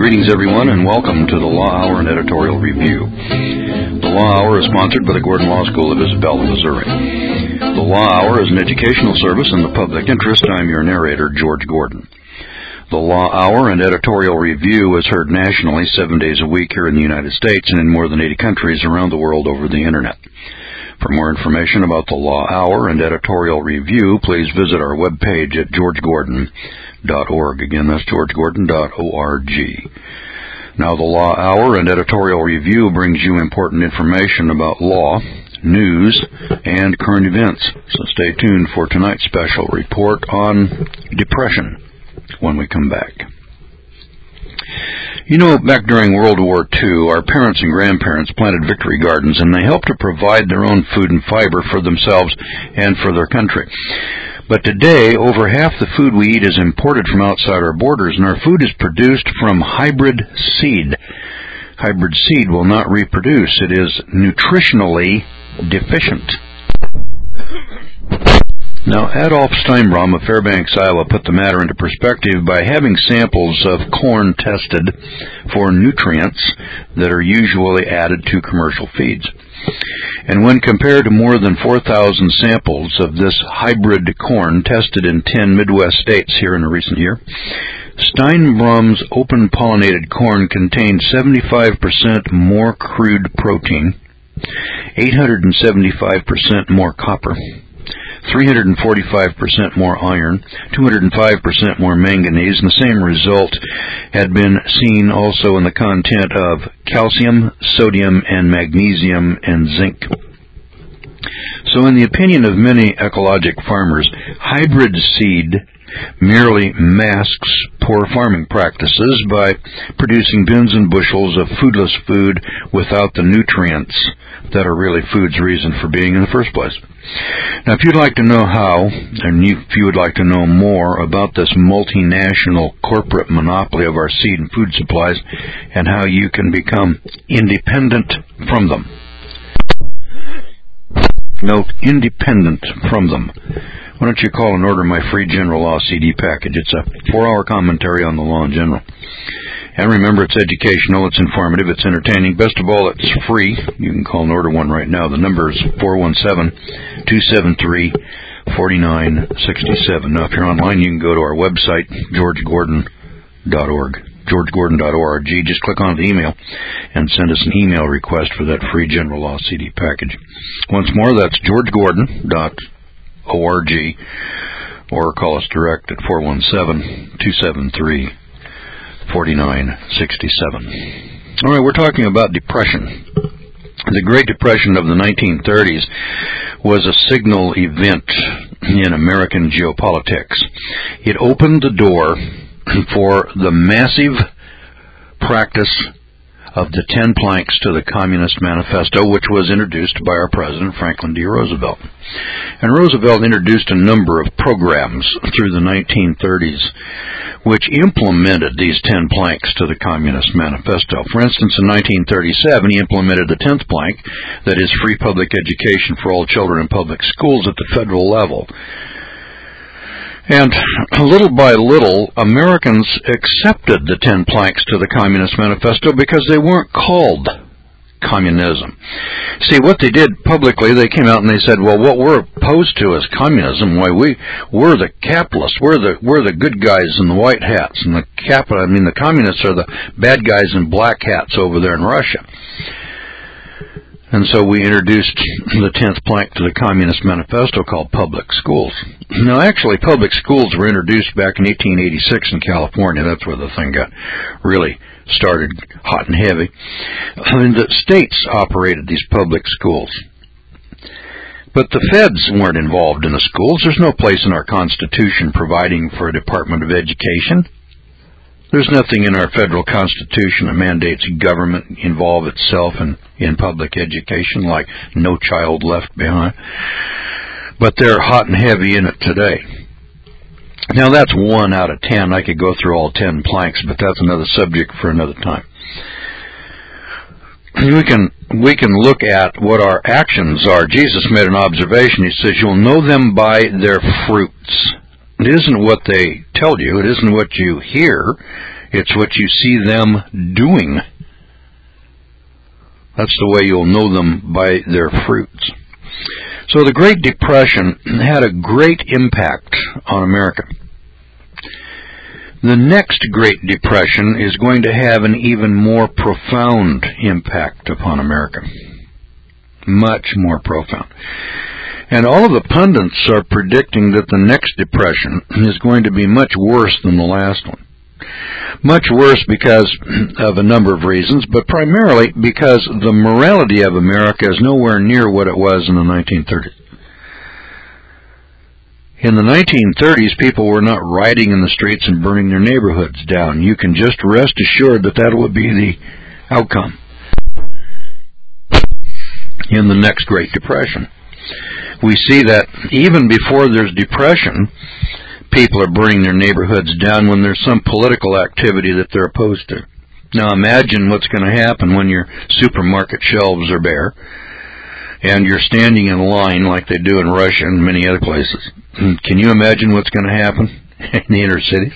Greetings, everyone, and welcome to the Law Hour and Editorial Review. The Law Hour is sponsored by the Gordon Law School of Isabella, Missouri. The Law Hour is an educational service in the public interest. I'm your narrator, George Gordon. The Law Hour and Editorial Review is heard nationally 7 days a week here in the United States and in more than 80 countries around the world over the Internet. For more information about the Law Hour and Editorial Review, please visit our webpage at georgegordon.org. Again, that's georgegordon.org. Now, the Law Hour and Editorial Review brings you important information about law, news, and current events. So stay tuned for tonight's special report on depression when we come back. You know, back during World War II, our parents and grandparents planted victory gardens, and they helped to provide their own food and fiber for themselves and for their country. But today, over half the food we eat is imported from outside our borders, and our food is produced from hybrid seed. Hybrid seed will not reproduce. It is nutritionally deficient. Now, Adolf Steinbrom of Fairbanks, Iowa, put the matter into perspective by having samples of corn tested for nutrients that are usually added to commercial feeds. And when compared to more than 4,000 samples of this hybrid corn tested in 10 Midwest states here in a recent year, Steinbrom's open-pollinated corn contained 75% more crude protein, 875% more copper, 345% more iron, 205% more manganese, and the same result had been seen also in the content of calcium, sodium, and magnesium, and zinc. So in the opinion of many ecologic farmers, hybrid seed merely masks poor farming practices by producing bins and bushels of foodless food without the nutrients that are really food's reason for being in the first place. Now, if you'd like to know how, and if you would like to know more about this multinational corporate monopoly of our seed and food supplies and how you can become independent from them. Note, independent from them. Why don't you call and order my free general law CD package? It's a 4-hour commentary on the law in general. And remember, it's educational, it's informative, it's entertaining. Best of all, it's free. You can call and order one right now. The number is 417-273-4967. Now, if you're online, you can go to our website, georgegordon.org. georgegordon.org. Just click on the email and send us an email request for that free general law CD package. Once more, that's georgegordon.org, or call us direct at 417-273-4967. All right, we're talking about depression. The Great Depression of the 1930s was a signal event in American geopolitics. It opened the door for the massive practice of the 10 planks to the Communist Manifesto, which was introduced by our President, Franklin D. Roosevelt. And Roosevelt introduced a number of programs through the 1930s which implemented these 10 planks to the Communist Manifesto. For instance, in 1937, he implemented the 10th plank, that is free public education for all children in public schools at the federal level. And little by little, Americans accepted the 10 planks to the Communist Manifesto because they weren't called communism. See, what they did publicly, they came out and they said, well, what we're opposed to is communism. Why, we're the capitalists. We're the good guys in the white hats. And the communists are the bad guys in black hats over there in Russia. And so we introduced the 10th plank to the Communist Manifesto called public schools. Now, actually, public schools were introduced back in 1886 in California. That's where the thing got really started hot and heavy. And the states operated these public schools. But the feds weren't involved in the schools. There's no place in our Constitution providing for a Department of Education. There's nothing in our federal Constitution that mandates government involve itself in public education, like No Child Left Behind. But they're hot and heavy in it today. Now, that's 1 out of 10. I could go through all 10 planks, but that's another subject for another time. We can look at what our actions are. Jesus made an observation. He says, you'll know them by their fruits. It isn't what they tell you. It isn't what you hear. It's what you see them doing. That's the way you'll know them, by their fruits. So the Great Depression had a great impact on America. The next Great Depression is going to have an even more profound impact upon America. Much more profound. And all of the pundits are predicting that the next depression is going to be much worse than the last one. Much worse because of a number of reasons, but primarily because the morality of America is nowhere near what it was in the 1930s. In the 1930s, people were not rioting in the streets and burning their neighborhoods down. You can just rest assured that that would be the outcome in the next Great Depression. We see that even before there's depression, people are burning their neighborhoods down when there's some political activity that they're opposed to. Now imagine what's going to happen when your supermarket shelves are bare and you're standing in line like they do in Russia and many other places. Can you imagine what's going to happen in the inner cities?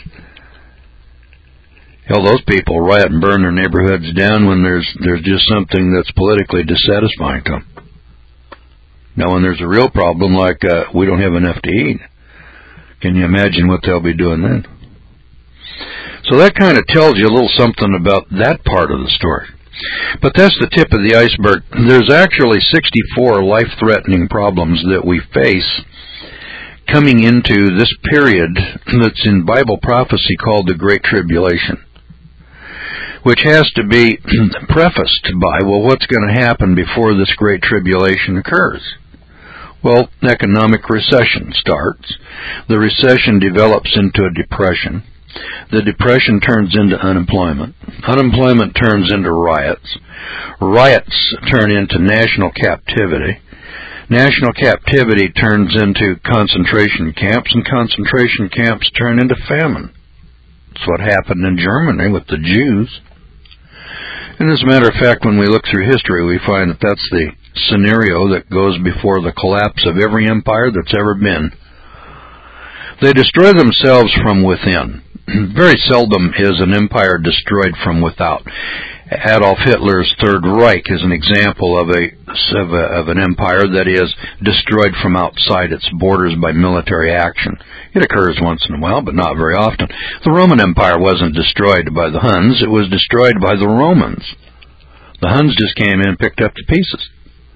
Hell, those people riot and burn their neighborhoods down when there's just something that's politically dissatisfying to them. Now, when there's a real problem like we don't have enough to eat, can you imagine what they'll be doing then? So that kind of tells you a little something about that part of the story. But that's the tip of the iceberg. There's actually 64 life-threatening problems that we face coming into this period that's in Bible prophecy called the Great Tribulation, which has to be prefaced by, well, what's going to happen before this Great Tribulation occurs? Well, economic recession starts. The recession develops into a depression. The depression turns into unemployment. Unemployment turns into riots. Riots turn into national captivity. National captivity turns into concentration camps, and concentration camps turn into famine. That's what happened in Germany with the Jews. And as a matter of fact, when we look through history, we find that that's the scenario that goes before the collapse of every empire that's ever been. They destroy themselves from within. Very seldom is an empire destroyed from without. Adolf Hitler's Third Reich is an example of an empire that is destroyed from outside its borders by military action. It occurs once in a while, but not very often. The Roman Empire wasn't destroyed by the Huns, it was destroyed by the Romans. The Huns just came in and picked up the pieces.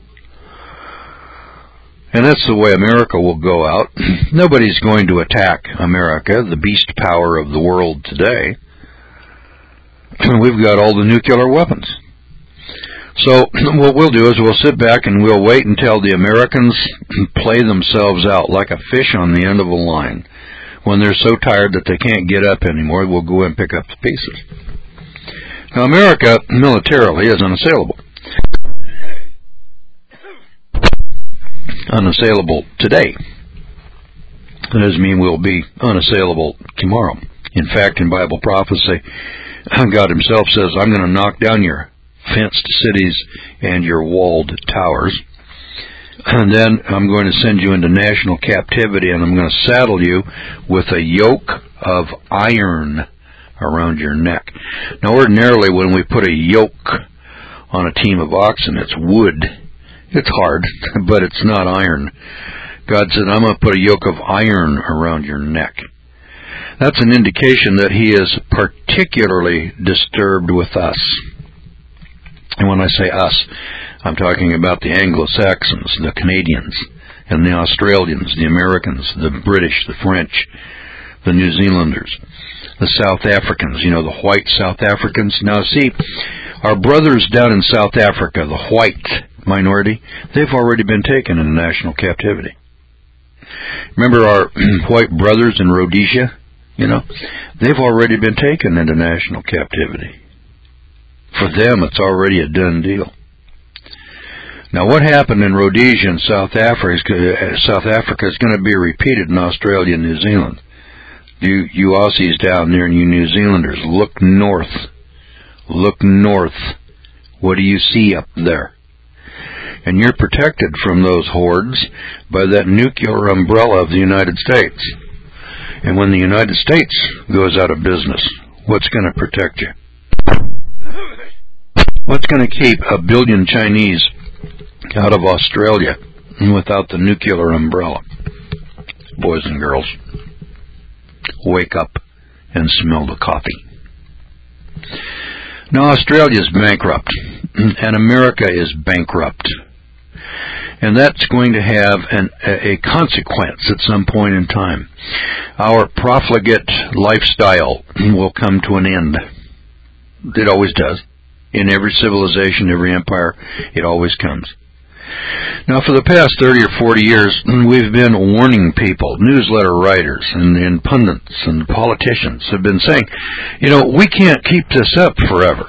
And that's the way America will go out. Nobody's going to attack America, the beast power of the world today. We've got all the nuclear weapons. So what we'll do is we'll sit back and we'll wait until the Americans play themselves out like a fish on the end of a line. When they're so tired that they can't get up anymore, we'll go and pick up the pieces. Now, America, militarily, is unassailable. Unassailable today. That doesn't mean we'll be unassailable tomorrow. In fact, in Bible prophecy, God himself says, I'm going to knock down your fenced cities and your walled towers. And then I'm going to send you into national captivity, and I'm going to saddle you with a yoke of iron around your neck. Now, ordinarily, when we put a yoke on a team of oxen, it's wood. It's hard, but it's not iron. God said, I'm going to put a yoke of iron around your neck. That's an indication that he is particularly disturbed with us. And when I say us, I'm talking about the Anglo-Saxons, the Canadians, and the Australians, the Americans, the British, the French, the New Zealanders, the South Africans, the white South Africans. Now see, our brothers down in South Africa, the white minority, they've already been taken into national captivity. Remember our white brothers in Rhodesia? They've already been taken into national captivity. For them, it's already a done deal. Now, what happened in Rhodesia and South Africa is going to be repeated in Australia and New Zealand. You Aussies down there and you New Zealanders, look north. Look north. What do you see up there? And you're protected from those hordes by that nuclear umbrella of the United States. And when the United States goes out of business, What's going to protect you? What's going to keep 1 billion Chinese out of Australia without the nuclear umbrella? Boys and girls, wake up and smell the coffee. Now Australia is bankrupt, and America is bankrupt. And that's going to have a consequence at some point in time. Our profligate lifestyle will come to an end. It always does. In every civilization, every empire, it always comes. Now, for the past 30 or 40 years, we've been warning people, newsletter writers and pundits and politicians have been saying, we can't keep this up forever.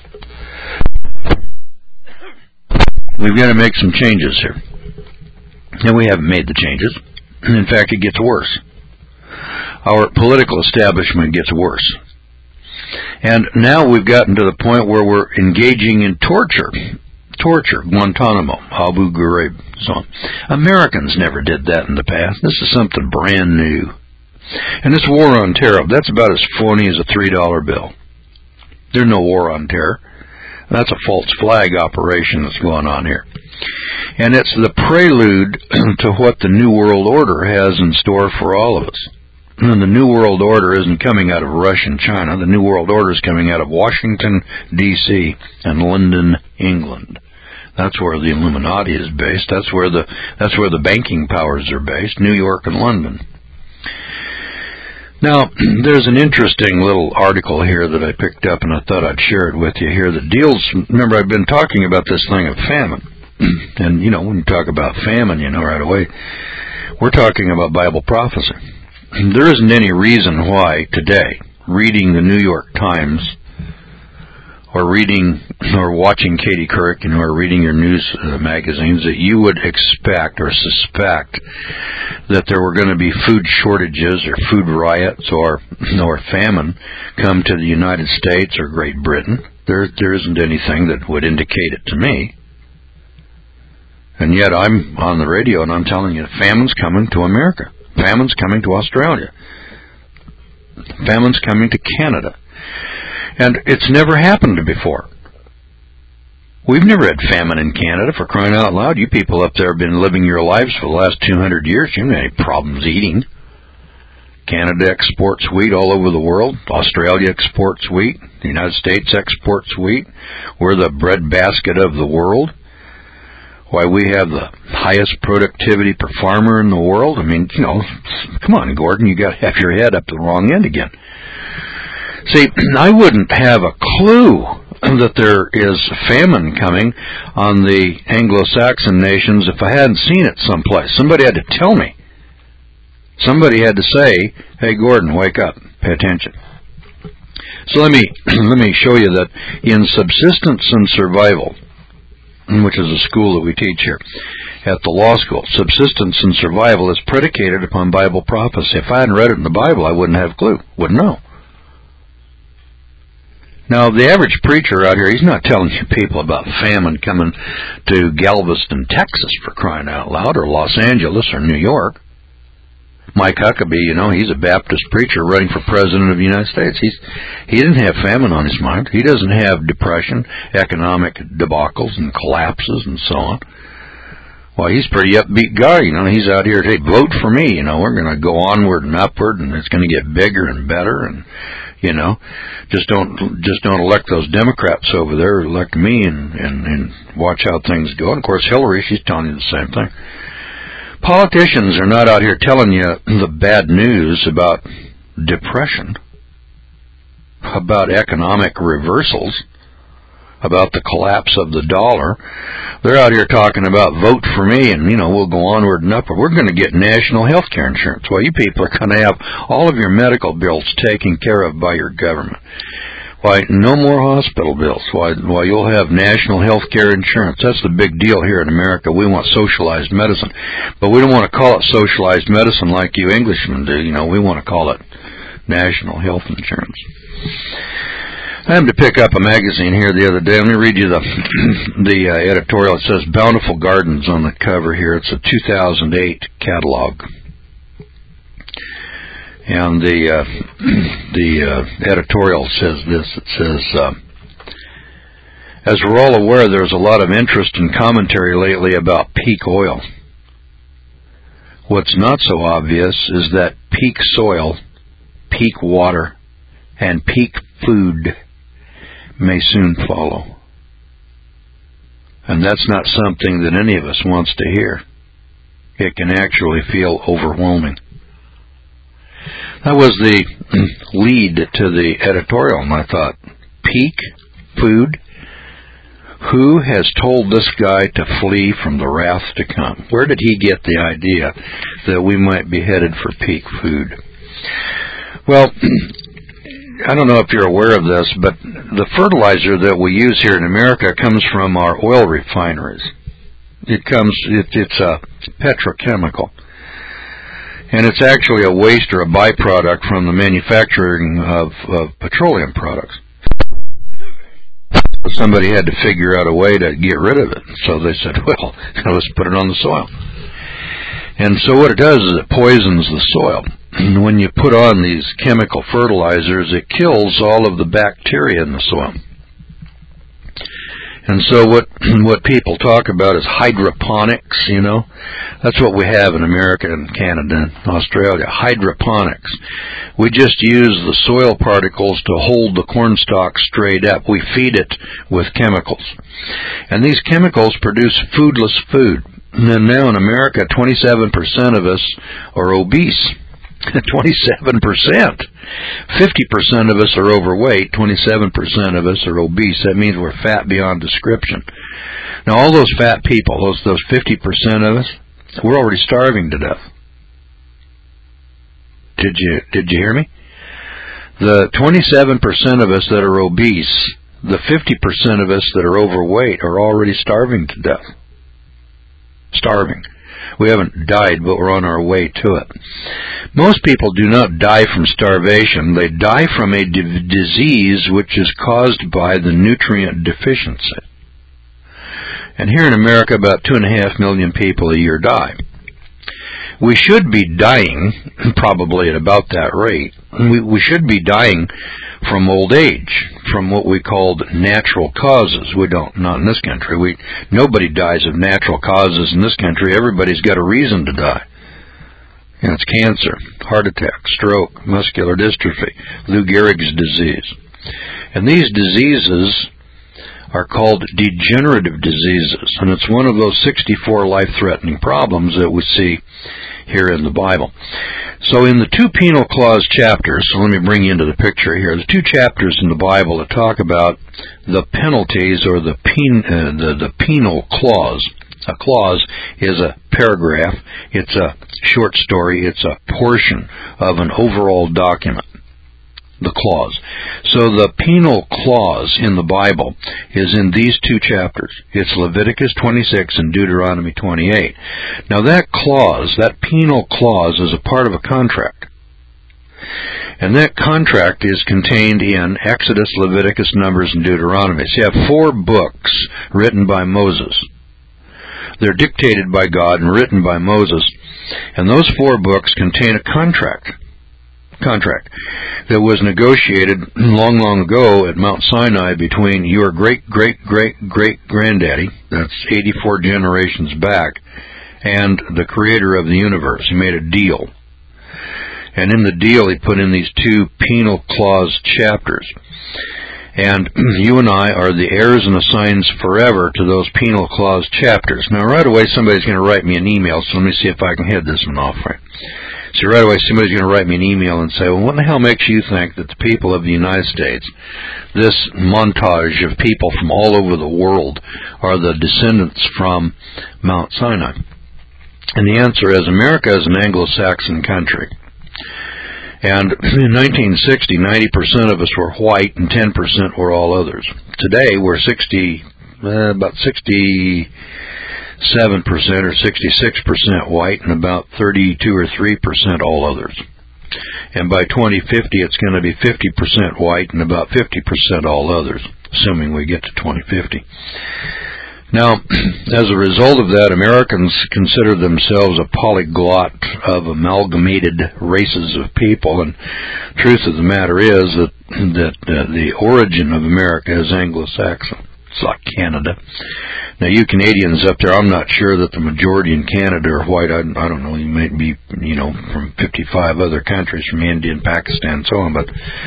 We've got to make some changes here. And we haven't made the changes. In fact, it gets worse. Our political establishment gets worse. And now we've gotten to the point where we're engaging in torture, Guantanamo, Abu Ghraib, so on. Americans never did that in the past. This is something brand new. And this war on terror, that's about as phony as a $3 bill. There's no war on terror. That's a false flag operation that's going on here. And it's the prelude to what the New World Order has in store for all of us. And the New World Order isn't coming out of Russia and China. The New World Order is coming out of Washington, D.C. and London, England. That's where the Illuminati is based. That's where the banking powers are based, New York and London. Now, there's an interesting little article here that I picked up, and I thought I'd share it with you here that deals, remember I've been talking about this thing of famine. And, when you talk about famine, right away, we're talking about Bible prophecy. There isn't any reason why today, reading the New York Times, or watching Katie Couric, or reading your news magazines, that you would expect or suspect that there were going to be food shortages or food riots or famine come to the United States or Great Britain. There isn't anything that would indicate it to me. And yet I'm on the radio and I'm telling you, famine's coming to America. Famine's coming to Australia. Famine's coming to Canada. And it's never happened before. We've never had famine in Canada, for crying out loud. You people up there have been living your lives for the last 200 years. You haven't had any problems eating. Canada exports wheat all over the world. Australia exports wheat. The United States exports wheat. We're the breadbasket of the world. Why, we have the highest productivity per farmer in the world. I mean, come on, Gordon, you got to have your head up the wrong end again. See, I wouldn't have a clue that there is famine coming on the Anglo-Saxon nations if I hadn't seen it someplace. Somebody had to tell me. Somebody had to say, hey, Gordon, wake up, pay attention. So let me show you that in Subsistence and Survival, which is a school that we teach here at the law school, subsistence and survival is predicated upon Bible prophecy. If I hadn't read it in the Bible, I wouldn't have a clue, wouldn't know. Now, the average preacher out here, he's not telling you people about famine coming to Galveston, Texas, for crying out loud, or Los Angeles, or New York. Mike Huckabee, he's a Baptist preacher running for president of the United States. He didn't have famine on his mind. He doesn't have depression, economic debacles and collapses and so on. Well, he's a pretty upbeat guy, He's out here, hey, vote for me, We're going to go onward and upward, and it's going to get bigger and better, and just don't elect those Democrats over there. Elect me and watch how things go. And of course, Hillary, she's telling you the same thing. Politicians are not out here telling you the bad news about depression, about economic reversals, about the collapse of the dollar. They're out here talking about vote for me and, we'll go onward and upward. We're going to get national health care insurance. Well, you people are going to have all of your medical bills taken care of by your government. Why, no more hospital bills. Why, you'll have national health care insurance. That's the big deal here in America. We want socialized medicine. But we don't want to call it socialized medicine like you Englishmen do. We want to call it national health insurance. I happened to pick up a magazine here the other day. Let me read you the editorial. It says Bountiful Gardens on the cover here. It's a 2008 catalog. And the editorial says this. It says, as we're all aware, there's a lot of interest and commentary lately about peak oil. What's not so obvious is that peak soil, peak water, and peak food may soon follow. And that's not something that any of us wants to hear. It can actually feel overwhelming. That was the lead to the editorial, and I thought, peak food? Who has told this guy to flee from the wrath to come? Where did he get the idea that we might be headed for peak food? Well, I don't know if you're aware of this, but the fertilizer that we use here in America comes from our oil refineries. It's a petrochemical. And it's actually a waste or a byproduct from the manufacturing of petroleum products. Somebody had to figure out a way to get rid of it. So they said, well, let's put it on the soil. And so what it does is it poisons the soil. And when you put on these chemical fertilizers, it kills all of the bacteria in the soil. And so what people talk about is hydroponics, That's what we have in America and Canada and Australia, hydroponics. We just use the soil particles to hold the corn stalk straight up. We feed it with chemicals. And these chemicals produce foodless food. And now in America, 27% of us are obese. 27%. 50% of us are overweight. 27% of us are obese. That means we're fat beyond description. Now, all those fat people, those 50% of us, we're already starving to death. Did you hear me? The 27% of us that are obese, the 50% of us that are overweight are already starving to death. Starving. We haven't died, but we're on our way to it. Most people do not die from starvation. They die from a disease which is caused by the nutrient deficiency. And here in America, about 2.5 million people a year die. We should be dying, probably at about that rate. We should be dying from old age, from what we called natural causes. We don't, not in this country. Nobody dies of natural causes in this country. Everybody's got a reason to die. And it's cancer, heart attack, stroke, muscular dystrophy, Lou Gehrig's disease. And these diseases are called degenerative diseases, and it's one of those 64 life-threatening problems that we see here in the Bible. So in the 2 penal clause chapters, so let me bring you into the picture here, the 2 chapters in the Bible that talk about the penalties or the penal clause. A clause is a paragraph, it's a short story, it's a portion of an overall document. The clause. So the penal clause in the Bible is in these 2 chapters. It's Leviticus 26 and Deuteronomy 28. Now that clause, that penal clause, is a part of a contract. And that contract is contained in Exodus, Leviticus, Numbers, and Deuteronomy. So you have 4 books written by Moses. They're dictated by God and written by Moses. And those 4 books contain a contract that was negotiated long ago at Mount Sinai between your great-great-great-great-granddaddy, that's 84 generations back, and the creator of the universe. He made a deal. And in the deal, he put in these 2 penal clause chapters. And you and I are the heirs and assigns forever to those penal clause chapters. Now, right away, somebody's going to write me an email, so let me see if I can head this one off right. So right away, somebody's going to write me an email and say, well, what the hell makes you think that the people of the United States, this montage of people from all over the world, are the descendants from Mount Sinai? And the answer is, America is an Anglo-Saxon country. And in 1960, 90% of us were white and 10% were all others. Today, we're about 67% or 66% white and about 32 or 3% all others. And by 2050, it's going to be 50% white and about 50% all others, assuming we get to 2050. Now, as a result of that, Americans consider themselves a polyglot of amalgamated races of people, and truth of the matter is that the origin of America is Anglo-Saxon. It's like Canada. Now, you Canadians up there, I'm not sure that the majority in Canada are white. I don't know. You might be, from 55 other countries, from India and Pakistan and so on, but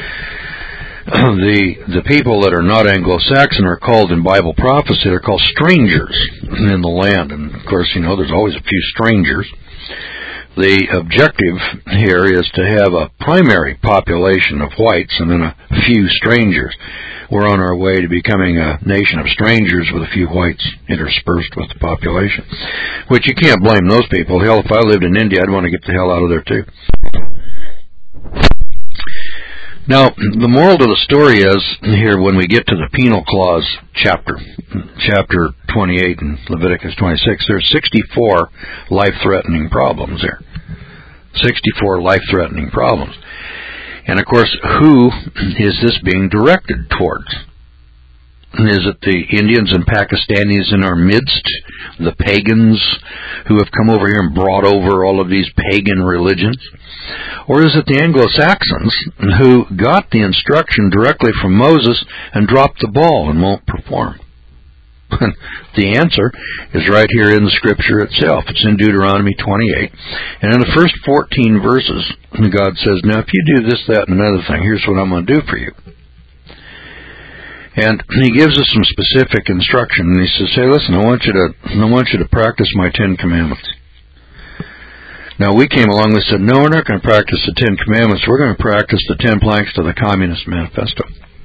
the people that are not Anglo-Saxon are called in Bible prophecy, they're called strangers in the land. And, of course, there's always a few strangers. The objective here is to have a primary population of whites and then a few strangers. We're on our way to becoming a nation of strangers with a few whites interspersed with the population, which you can't blame those people. Hell, if I lived in India, I'd want to get the hell out of there, too. Now, the moral to the story is, here, when we get to the penal clause chapter 28 in Leviticus 26, there's 64 life-threatening problems there. 64 life-threatening problems. And, of course, who is this being directed towards? Is it the Indians and Pakistanis in our midst, the pagans who have come over here and brought over all of these pagan religions? Or is it the Anglo-Saxons who got the instruction directly from Moses and dropped the ball and won't perform? The answer is right here in the Scripture itself. It's in Deuteronomy 28. And in the first 14 verses, God says, now if you do this, that, and another thing, here's what I'm going to do for you. And he gives us some specific instruction. And he says, hey, listen, I want you to practice my 10 Commandments. Now, we came along and said, no, we're not going to practice the 10 Commandments. We're going to practice the 10 planks to the Communist Manifesto.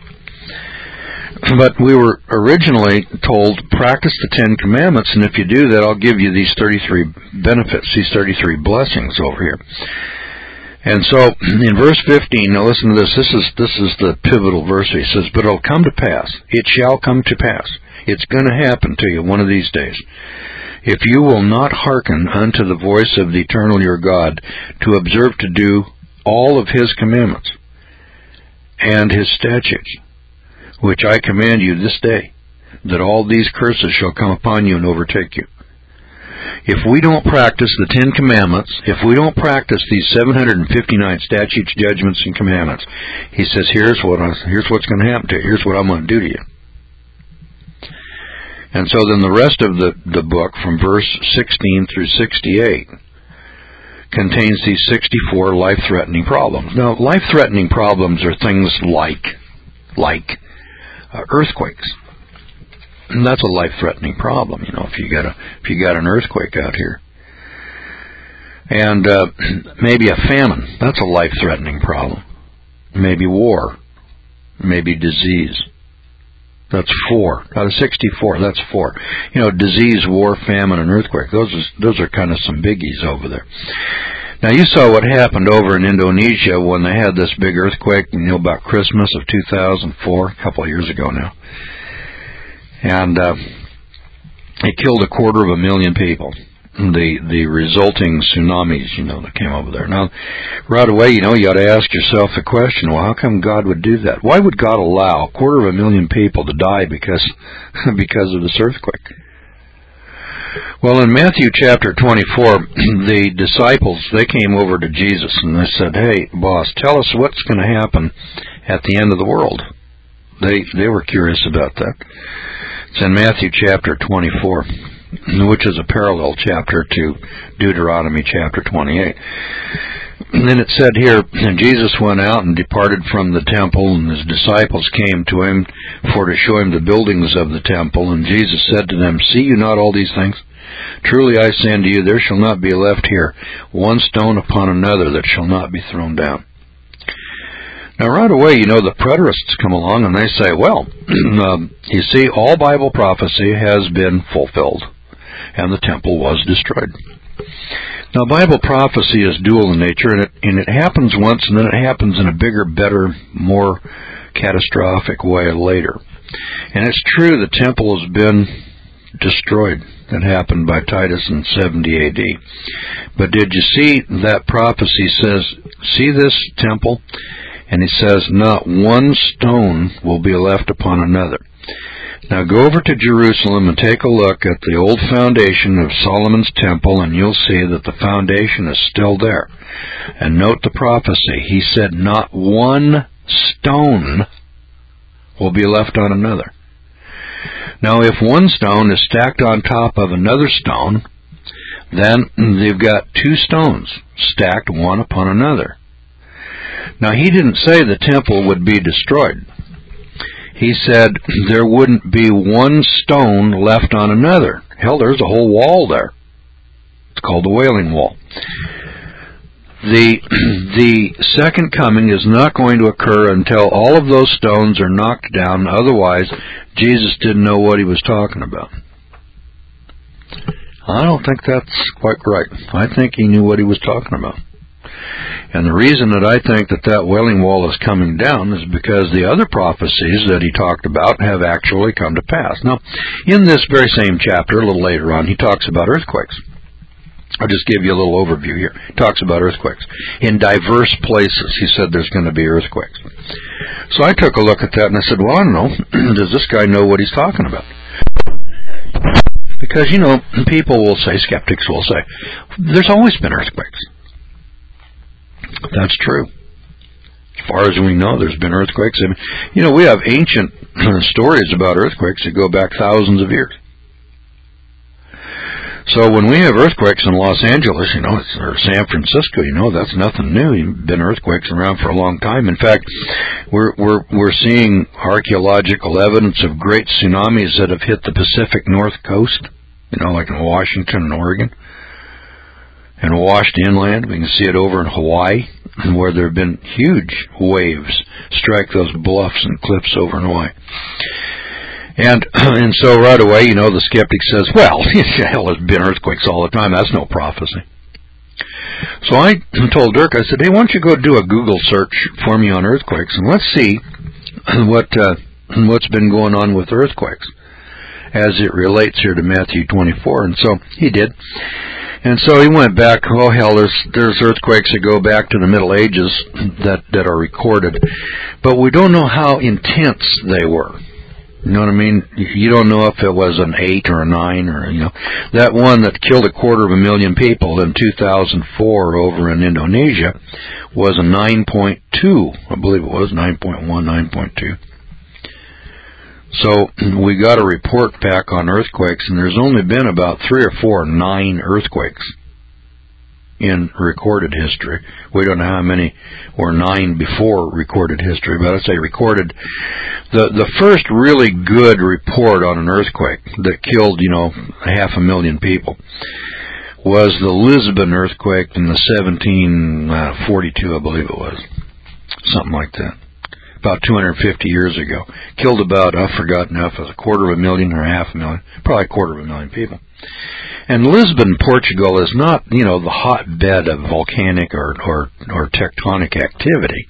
But we were originally told, practice the 10 Commandments, and if you do that, I'll give you these 33 benefits, these 33 blessings over here. And so, in verse 15, now listen to this. This is the pivotal verse. He says, but it'll come to pass. It shall come to pass. It's going to happen to you one of these days. If you will not hearken unto the voice of the eternal your God, to observe to do all of his commandments and his statutes, which I command you this day, that all these curses shall come upon you and overtake you. If we don't practice the 10 Commandments, if we don't practice these 759 statutes, judgments, and commandments, he says, here's what's going to happen to you. Here's what I'm going to do to you. And so then the rest of the book, from verse 16 through 68, contains these 64 life-threatening problems. Now, life-threatening problems are things like earthquakes. And that's a life-threatening problem, if you got an earthquake out here. And maybe a famine, that's a life-threatening problem. Maybe war, maybe disease. That's 4. Out of 64, that's 4. Disease, war, famine, and earthquake. Those are kind of some biggies over there. Now, you saw what happened over in Indonesia when they had this big earthquake, about Christmas of 2004, a couple of years ago now. And it killed 250,000 people. The resulting tsunamis, that came over there. Now, right away, you ought to ask yourself the question, well, how come God would do that? Why would God allow 250,000 people to die because of this earthquake? Well, in Matthew chapter 24, the disciples, they came over to Jesus and they said, hey, boss, tell us what's going to happen at the end of the world. They were curious about that. It's in Matthew chapter 24, which is a parallel chapter to Deuteronomy chapter 28. And then it said here, and Jesus went out and departed from the temple, and his disciples came to him for to show him the buildings of the temple. And Jesus said to them, see you not all these things? Truly I say unto you, there shall not be left here one stone upon another that shall not be thrown down. Now, right away, the preterists come along and they say, well, you see, all Bible prophecy has been fulfilled, and the temple was destroyed. Now, Bible prophecy is dual in nature, and it happens once, and then it happens in a bigger, better, more catastrophic way later. And it's true, the temple has been destroyed. That happened by Titus in 70 A.D. But did you see that prophecy says, see this temple? And he says, not one stone will be left upon another. Now go over to Jerusalem and take a look at the old foundation of Solomon's temple, and you'll see that the foundation is still there. And note the prophecy. He said not one stone will be left on another. Now if one stone is stacked on top of another stone, then they've got two stones stacked one upon another. Now he didn't say the temple would be destroyed. He said there wouldn't be one stone left on another. Hell, there's a whole wall there. It's called the Wailing Wall. The second coming is not going to occur until all of those stones are knocked down. Otherwise, Jesus didn't know what he was talking about. I don't think that's quite right. I think he knew what he was talking about. And the reason that I think that that Wailing Wall is coming down is because the other prophecies that he talked about have actually come to pass. Now, in this very same chapter, a little later on, he talks about earthquakes. I'll just give you a little overview here. He talks about earthquakes. In diverse places, he said there's going to be earthquakes. So I took a look at that and I said, well, I don't know. Does this guy know what he's talking about? Because, people will say, skeptics will say, there's always been earthquakes. That's true. As far as we know, there's been earthquakes. We have ancient stories about earthquakes that go back thousands of years. So when we have earthquakes in Los Angeles, or San Francisco, that's nothing new. You've been earthquakes around for a long time. In fact, we're seeing archaeological evidence of great tsunamis that have hit the Pacific North Coast, like in Washington and Oregon, and washed inland. We can see it over in Hawaii, where there have been huge waves strike those bluffs and cliffs over in Hawaii. And so right away, the skeptic says, well, hell, there's been earthquakes all the time. That's no prophecy. So I told Dirk, I said, hey, why don't you go do a Google search for me on earthquakes, and let's see what's been going on with earthquakes as it relates here to Matthew 24. And so he did. And so he went back, oh hell, there's earthquakes that go back to the Middle Ages that are recorded. But we don't know how intense they were. You know what I mean? You don't know if it was an 8 or a 9 or, That one that killed 250,000 people in 2004 over in Indonesia was a 9.2. I believe it was 9.1, 9.2. So we got a report back on earthquakes, and there's only been about 3 or 4 9 earthquakes in recorded history. We don't know how many were 9 before recorded history, but I'd say recorded. The first really good report on an earthquake that killed, 500,000 people was the Lisbon earthquake in the 1742, I believe it was. Something like that. About 250 years ago. Killed about, I've forgotten if it was 250,000 or 500,000, probably 250,000 people. And Lisbon, Portugal is not, the hotbed of volcanic or tectonic activity.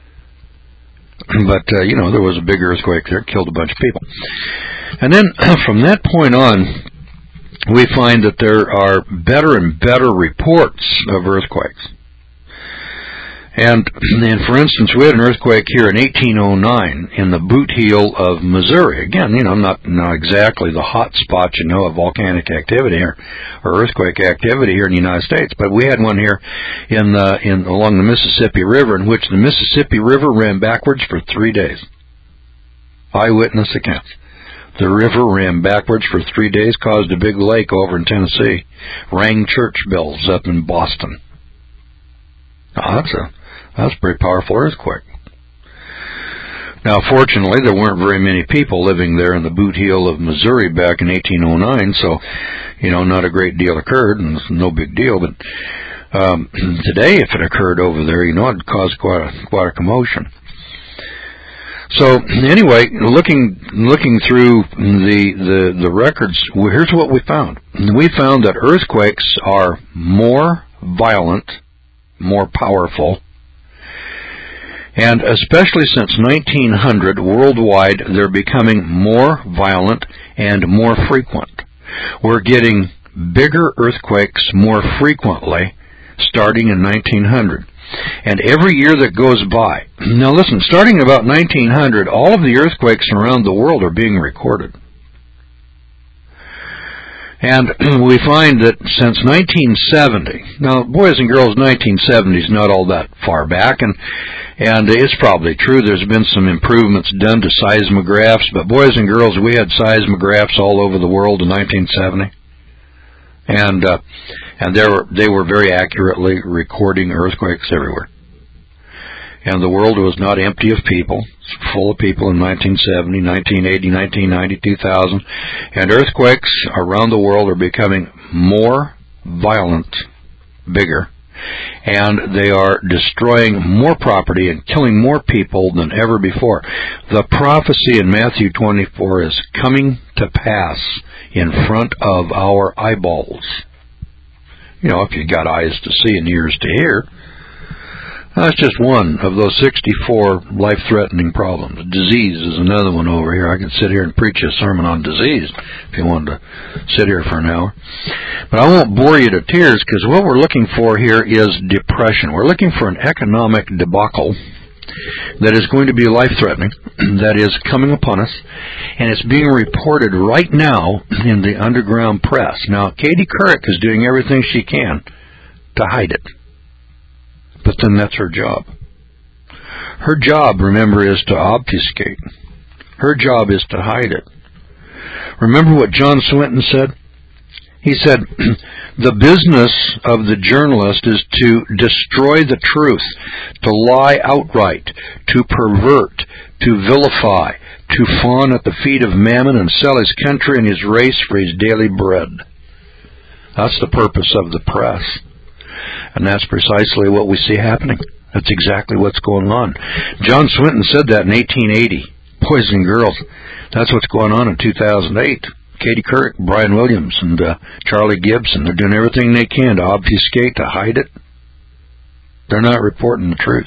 But, there was a big earthquake there, killed a bunch of people. And then from that point on, we find that there are better and better reports of earthquakes. And for instance, we had an earthquake here in 1809 in the Boot Heel of Missouri. Again, not exactly the hot spot, of volcanic activity or earthquake activity here in the United States, but we had one here along the Mississippi River, in which the Mississippi River ran backwards for 3 days. Eyewitness accounts. The river ran backwards for 3 days, caused a big lake over in Tennessee, rang church bells up in Boston. That's a pretty powerful earthquake. Now, fortunately, there weren't very many people living there in the Boot Heel of Missouri back in 1809, so, not a great deal occurred, and it's no big deal. But today, if it occurred over there, it'd cause quite a commotion. So, anyway, looking through the records, here's what we found. We found that earthquakes are more violent, more powerful, and especially since 1900, worldwide, they're becoming more violent and more frequent. We're getting bigger earthquakes more frequently starting in 1900. And every year that goes by, now listen, starting about 1900, all of the earthquakes around the world are being recorded. And we find that since 1970, now boys and girls, 1970 is not all that far back, and it's probably true there's been some improvements done to seismographs, but boys and girls, we had seismographs all over the world in 1970, and they were very accurately recording earthquakes everywhere. And the world was not empty of people. It's full of people in 1970, 1980, 1990, 2000. And earthquakes around the world are becoming more violent, bigger, and they are destroying more property and killing more people than ever before. The prophecy in Matthew 24 is coming to pass in front of our eyeballs. You know, if you've got eyes to see and ears to hear. That's just one of those 64 life-threatening problems. Disease is another one over here. I could sit here and preach a sermon on disease if you wanted to sit here for an hour. But I won't bore you to tears, because what we're looking for here is depression. We're looking for an economic debacle that is going to be life-threatening, that is coming upon us, and it's being reported right now in the underground press. Now, Katie Couric is doing everything she can to hide it. But then that's her job. Her job, remember, is to obfuscate. Her job is to hide it. Remember what John Swinton said? He said, the business of the journalist is to destroy the truth, to lie outright, to pervert, to vilify, to fawn at the feet of mammon and sell his country and his race for his daily bread. That's the purpose of the press. And that's precisely what we see happening. That's exactly what's going on. John Swinton said that in 1880. Boys and girls, that's what's going on in 2008. Katie Couric, Brian Williams, and Charlie Gibson, they're doing everything they can to obfuscate, to hide it. They're not reporting the truth.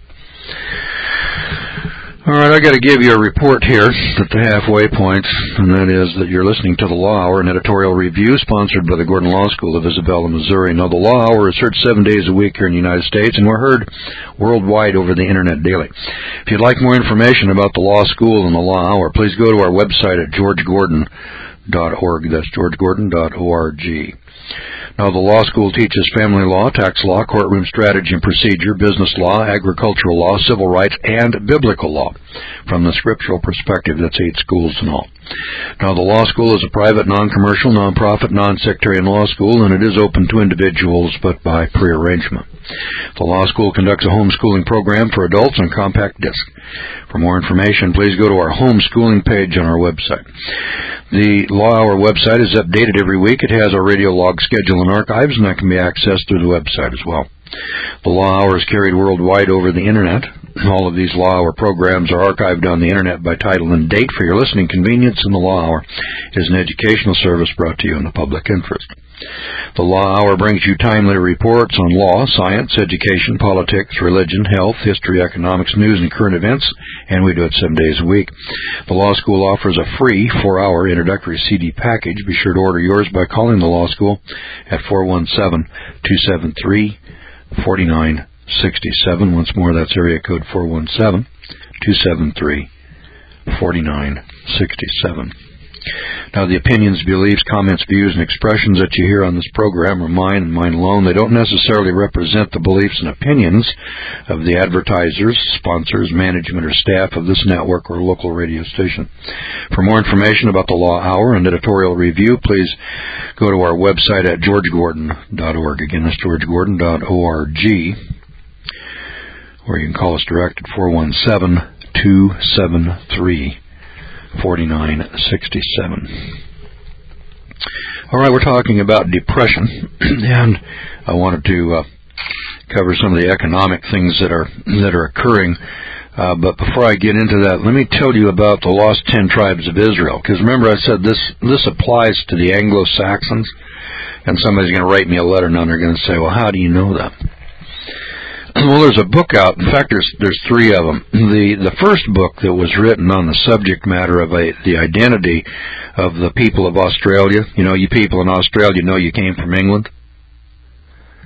All right, I got to give you a report here at the halfway point, and that is that you're listening to the Law Hour, an editorial review sponsored by the Gordon Law School of Isabella, Missouri. Now, the Law Hour is heard 7 days a week here in the United States, and we're heard worldwide over the Internet daily. If you'd like more information about the Law School and the Law Hour, please go to our website at georgegordon.org. That's georgegordon.org. Now, the law school teaches family law, tax law, courtroom strategy and procedure, business law, agricultural law, civil rights, and biblical law from the scriptural perspective. That's 8 schools in all. Now, the law school is a private, non-commercial, non-profit, non-sectarian law school, and it is open to individuals, but by prearrangement. The law school conducts a homeschooling program for adults on compact disc. For more information, please go to our homeschooling page on our website. The Law Hour website is updated every week. It has our radio log schedule and archives, and that can be accessed through the website as well. The Law Hour is carried worldwide over the Internet. All of these Law Hour programs are archived on the Internet by title and date for your listening convenience, and the Law Hour is an educational service brought to you in the public interest. The Law Hour brings you timely reports on law, science, education, politics, religion, health, history, economics, news, and current events, and we do it 7 days a week. The Law School offers a free 4-hour introductory CD package. Be sure to order yours by calling the Law School at 417-273-4967. Once more, that's area code 417-273-4967. Now, the opinions, beliefs, comments, views, and expressions that you hear on this program are mine and mine alone. They don't necessarily represent the beliefs and opinions of the advertisers, sponsors, management, or staff of this network or local radio station. For more information about the Law Hour and editorial review, please go to our website at georgegordon.org. Again, that's georgegordon.org. Or you can call us direct at 417-273-4967. All right, we're talking about depression, and I wanted to cover some of the economic things that are occurring. But before I get into that, let me tell you about the lost 10 tribes of Israel. Because remember, I said this applies to the Anglo-Saxons, and somebody's going to write me a letter, and they're going to say, "Well, how do you know that?" Well, there's a book out. In fact, there's 3 of them. The first book that was written on the subject matter of the identity of the people of Australia. You know, you people in Australia know you came from England.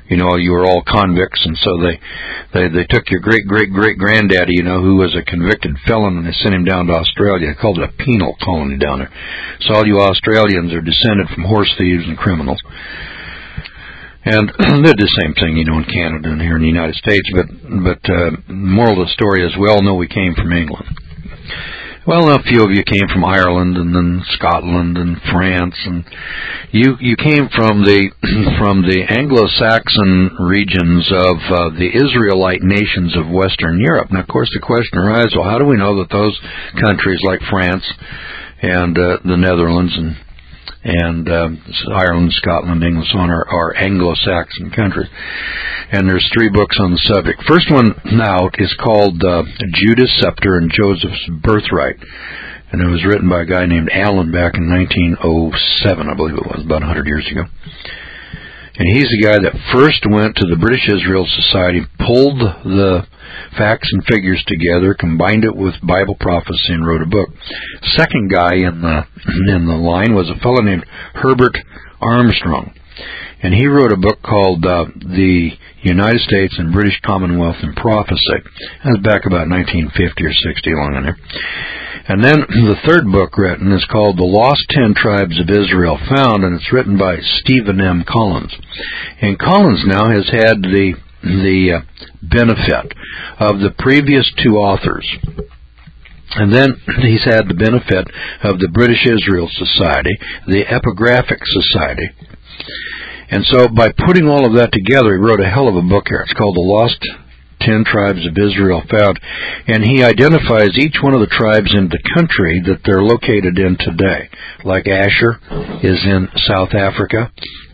you were all convicts, and so they took your great-great-great-granddaddy, who was a convicted felon, and they sent him down to Australia. They called it a penal colony down there. So all you Australians are descended from horse thieves and criminals. And they did the same thing, in Canada and here in the United States. But moral of the story is, we all know we came from England. Well, a few of you came from Ireland and then Scotland and France, and you came from the Anglo-Saxon regions of the Israelite nations of Western Europe. Now, of course, the question arises: well, how do we know that those countries like France and the Netherlands and Ireland, Scotland, England, so on are Anglo-Saxon countries? And there's 3 books on the subject. First one out is called Judah's Scepter and Joseph's Birthright, and it was written by a guy named Allen back in 1907, I believe it was, about 100 years ago. And he's the guy that first went to the British Israel Society, pulled the facts and figures together, combined it with Bible prophecy, and wrote a book. Second guy in the line was a fellow named Herbert Armstrong, and he wrote a book called The United States and British Commonwealth in Prophecy. That was back about 1950 or 60, along in there. And then the third book written is called The Lost 10 Tribes of Israel Found, and it's written by Stephen M. Collins. And Collins now has had the benefit of the previous 2 authors. And then he's had the benefit of the British Israel Society, the Epigraphic Society. And so by putting all of that together, he wrote a hell of a book here. It's called The Lost 10 Tribes of Israel Found. And he identifies each one of the tribes in the country that they're located in today. Like Asher is in South Africa,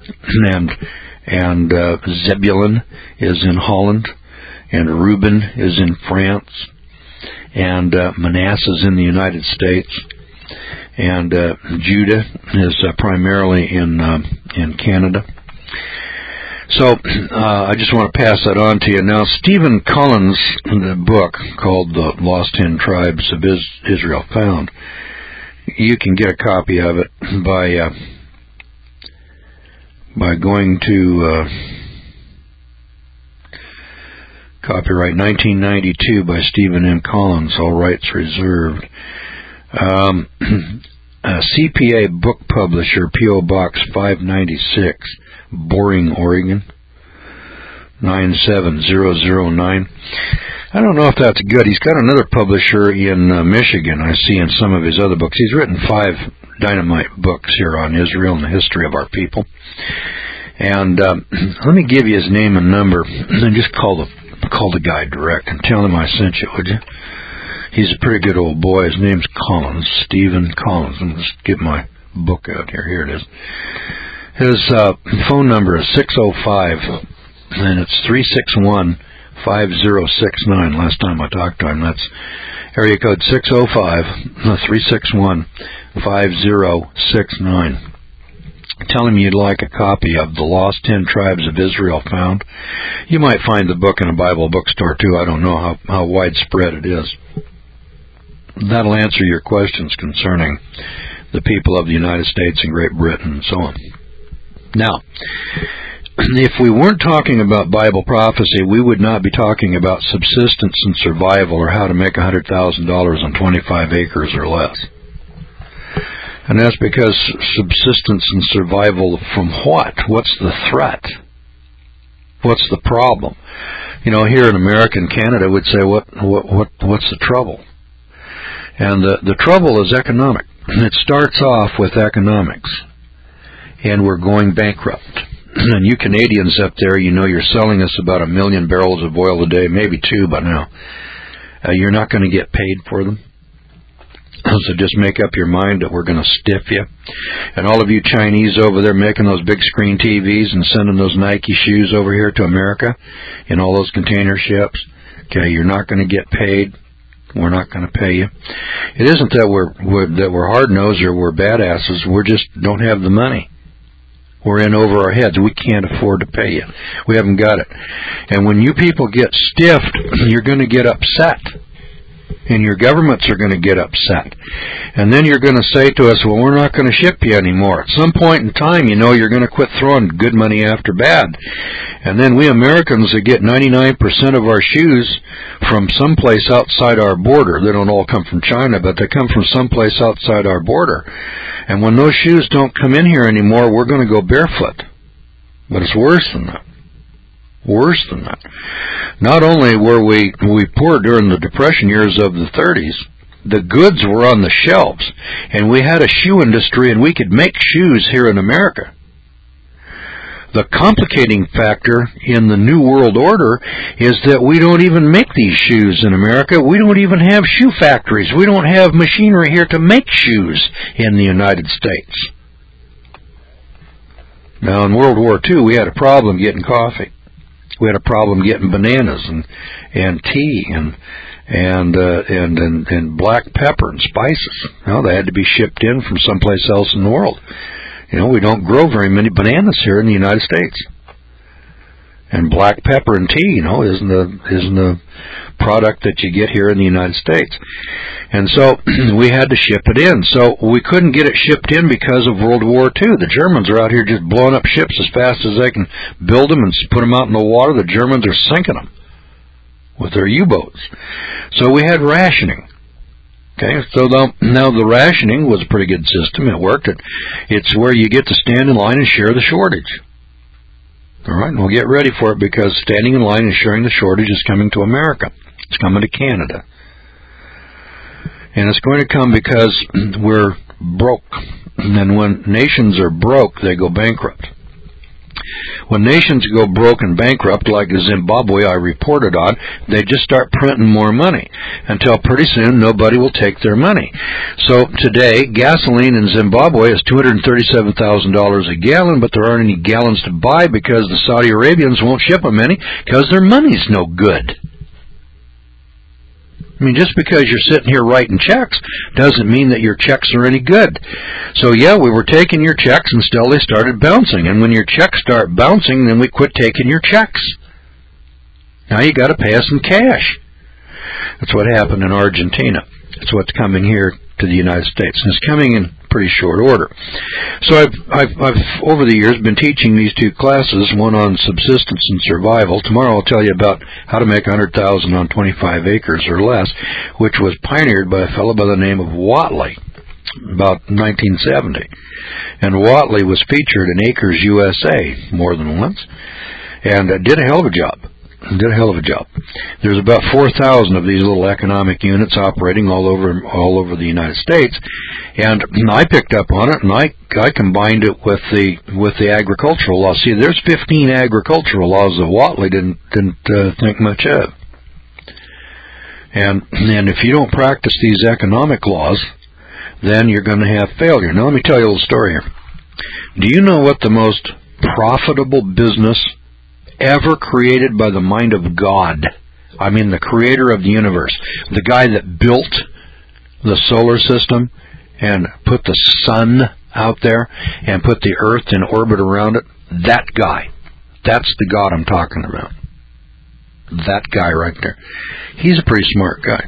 and Zebulun is in Holland, and Reuben is in France, and Manasseh is in the United States, and Judah is primarily in Canada. So I just want to pass that on to you. Now, Stephen Collins' book called The Lost 10 Tribes of Israel Found, you can get a copy of it by going to copyright 1992 by Stephen M. Collins, all rights reserved. CPA Book Publisher, P.O. Box 596, Boring, Oregon 97009. I don't know if that's good. He's got another publisher in Michigan, I see in some of his other books. He's written 5 dynamite books here on Israel and the history of our people. And let me give you his name and number, and just call the guy direct and tell him I sent you, would you? He's a pretty good old boy. His name's Collins, Stephen Collins. Let me just get my book out here. Here it is. His phone number is 605, and it's 361-5069. Last time I talked to him, that's area code 605-361-5069. Tell him you'd like a copy of The Lost 10 Tribes of Israel Found. You might find the book in a Bible bookstore, too. I don't know how widespread it is. That'll answer your questions concerning the people of the United States and Great Britain and so on. Now, if we weren't talking about Bible prophecy, we would not be talking about subsistence and survival, or how to make $100,000 on 25 acres or less. And that's because subsistence and survival from what? What's the threat? What's the problem? Here in America and Canada, we'd say, what's the trouble? And the trouble is economic. It starts off with economics, and we're going bankrupt. And you Canadians up there, you're selling us about 1 million barrels of oil a day, maybe 2 by now. You're not going to get paid for them. So just make up your mind that we're going to stiff you. And all of you Chinese over there making those big screen TVs and sending those Nike shoes over here to America in all those container ships, okay, you're not going to get paid. We're not going to pay you. It isn't that we're hard-nosed or we're badasses. We just don't have the money. We're in over our heads. We can't afford to pay you. We haven't got it. And when you people get stiffed, you're going to get upset. And your governments are going to get upset. And then you're going to say to us, well, we're not going to ship you anymore. At some point in time, you know, you're going to quit throwing good money after bad. And then we Americans that get 99% of our shoes from someplace outside our border. They don't all come from China, but they come from someplace outside our border. And when those shoes don't come in here anymore, we're going to go barefoot. But it's worse than that. Worse than that. Not only were we poor during the Depression years of the 30s, the goods were on the shelves, and we had a shoe industry, and we could make shoes here in America. The complicating factor in the New World Order is that we don't even make these shoes in America. We don't even have shoe factories. We don't have machinery here to make shoes in the United States. Now, in World War II, we had a problem getting coffee. We had a problem getting bananas and tea and black pepper and spices. You know, they had to be shipped in from someplace else in the world. You know, we don't grow very many bananas here in the United States. And black pepper and tea, you know, isn't a product that you get here in the United States. And so we had to ship it in. So we couldn't get it shipped in because of World War II. The Germans are out here just blowing up ships as fast as they can build them and put them out in the water. The Germans are sinking them with their U-boats. So we had rationing. Okay, so now the rationing was a pretty good system. It worked. It's where you get to stand in line and share the shortage. All right, and we'll get ready for it because standing in line and sharing the shortage is coming to America. It's coming to Canada. And it's going to come because we're broke. And when nations are broke, they go bankrupt. When nations go broke and bankrupt, like Zimbabwe I reported on, they just start printing more money until pretty soon nobody will take their money. So today, gasoline in Zimbabwe is $237,000 a gallon, but there aren't any gallons to buy because the Saudi Arabians won't ship them any because their money's no good. I mean, just because you're sitting here writing checks doesn't mean that your checks are any good. So, yeah, we were taking your checks and still they started bouncing. And when your checks start bouncing, then we quit taking your checks. Now you got to pay us in cash. That's what happened in Argentina. That's what's coming here to the United States. And it's coming in pretty short order. So I've over the years been teaching these two classes, one on subsistence and survival. Tomorrow I'll tell you about how to make $100,000 on 25 acres or less, which was pioneered by a fellow by the name of Watley about 1970. And Watley was featured in Acres USA more than once and did a hell of a job. There's about 4,000 of these little economic units operating all over the United States, and I picked up on it and I combined it with the agricultural laws. See, there's 15 agricultural laws that Watley didn't think much of, and if you don't practice these economic laws, then you're going to have failure. Now let me tell you a little story here. Do you know what the most profitable business ever created by the mind of God? I mean the creator of the universe, the guy that built the solar system and put the sun out there and put the earth in orbit around it, that guy. That's the God I'm talking about. That guy right there. He's a pretty smart guy.